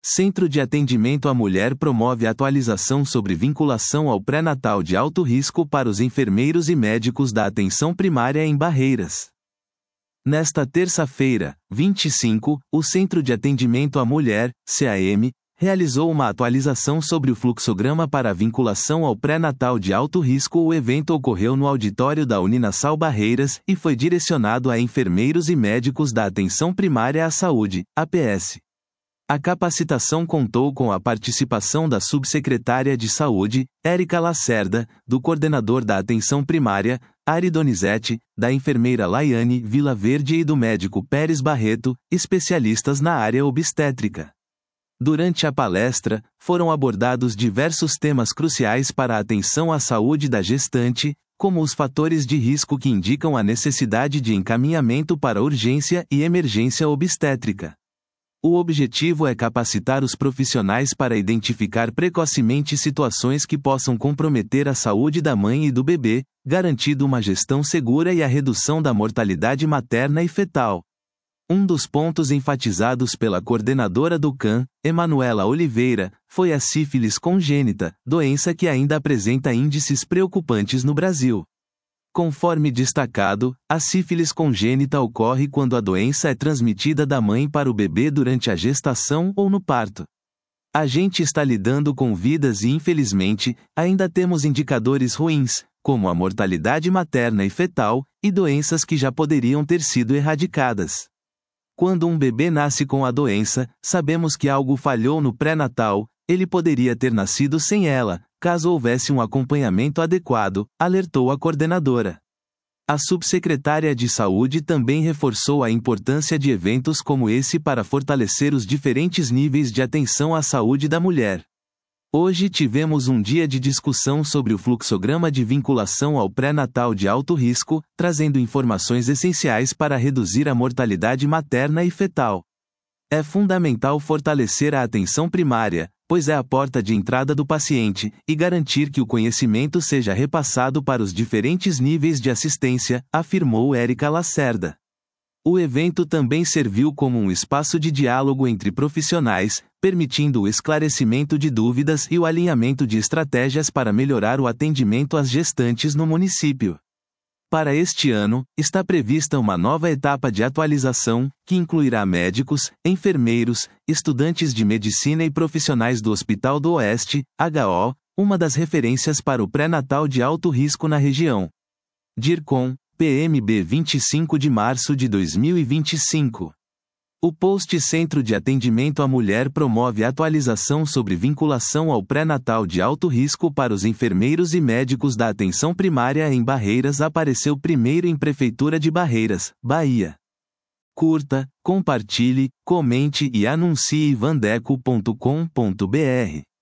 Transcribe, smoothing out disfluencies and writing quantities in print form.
Centro de Atendimento à Mulher promove atualização sobre vinculação ao pré-natal de alto risco para os enfermeiros e médicos da atenção primária em Barreiras. Nesta terça-feira, 25, o Centro de Atendimento à Mulher, CAM, realizou uma atualização sobre o fluxograma para a vinculação ao pré-natal de alto risco. O evento ocorreu no auditório da Uninasal Barreiras e foi direcionado a enfermeiros e médicos da atenção primária à saúde, APS. A capacitação contou com a participação da subsecretária de Saúde, Érica Lacerda, do coordenador da atenção primária, Ari Donizete, da enfermeira Laiane Vilaverde e do médico Pérez Barreto, especialistas na área obstétrica. Durante a palestra, foram abordados diversos temas cruciais para a atenção à saúde da gestante, como os fatores de risco que indicam a necessidade de encaminhamento para urgência e emergência obstétrica. O objetivo é capacitar os profissionais para identificar precocemente situações que possam comprometer a saúde da mãe e do bebê, garantindo uma gestão segura e a redução da mortalidade materna e fetal. Um dos pontos enfatizados pela coordenadora do CAM, Emanuela Oliveira, foi a sífilis congênita, doença que ainda apresenta índices preocupantes no Brasil. Conforme destacado, a sífilis congênita ocorre quando a doença é transmitida da mãe para o bebê durante a gestação ou no parto. A gente está lidando com vidas e, infelizmente, ainda temos indicadores ruins, como a mortalidade materna e fetal, e doenças que já poderiam ter sido erradicadas. Quando um bebê nasce com a doença, sabemos que algo falhou no pré-natal, ele poderia ter nascido sem ela, caso houvesse um acompanhamento adequado, alertou a coordenadora. A subsecretária de Saúde também reforçou a importância de eventos como esse para fortalecer os diferentes níveis de atenção à saúde da mulher. Hoje tivemos um dia de discussão sobre o fluxograma de vinculação ao pré-natal de alto risco, trazendo informações essenciais para reduzir a mortalidade materna e fetal. É fundamental fortalecer a atenção primária, pois é a porta de entrada do paciente, e garantir que o conhecimento seja repassado para os diferentes níveis de assistência, afirmou Érica Lacerda. O evento também serviu como um espaço de diálogo entre profissionais, permitindo o esclarecimento de dúvidas e o alinhamento de estratégias para melhorar o atendimento às gestantes no município. Para este ano, está prevista uma nova etapa de atualização, que incluirá médicos, enfermeiros, estudantes de medicina e profissionais do Hospital do Oeste, HO, uma das referências para o pré-natal de alto risco na região. DIRCOM, PMB 25 de março de 2025. O post Centro de Atendimento à Mulher promove atualização sobre vinculação ao pré-natal de alto risco para os enfermeiros e médicos da atenção primária em Barreiras. Apareceu primeiro em Prefeitura de Barreiras, Bahia. Curta, compartilhe, comente e anuncie vandeco.com.br.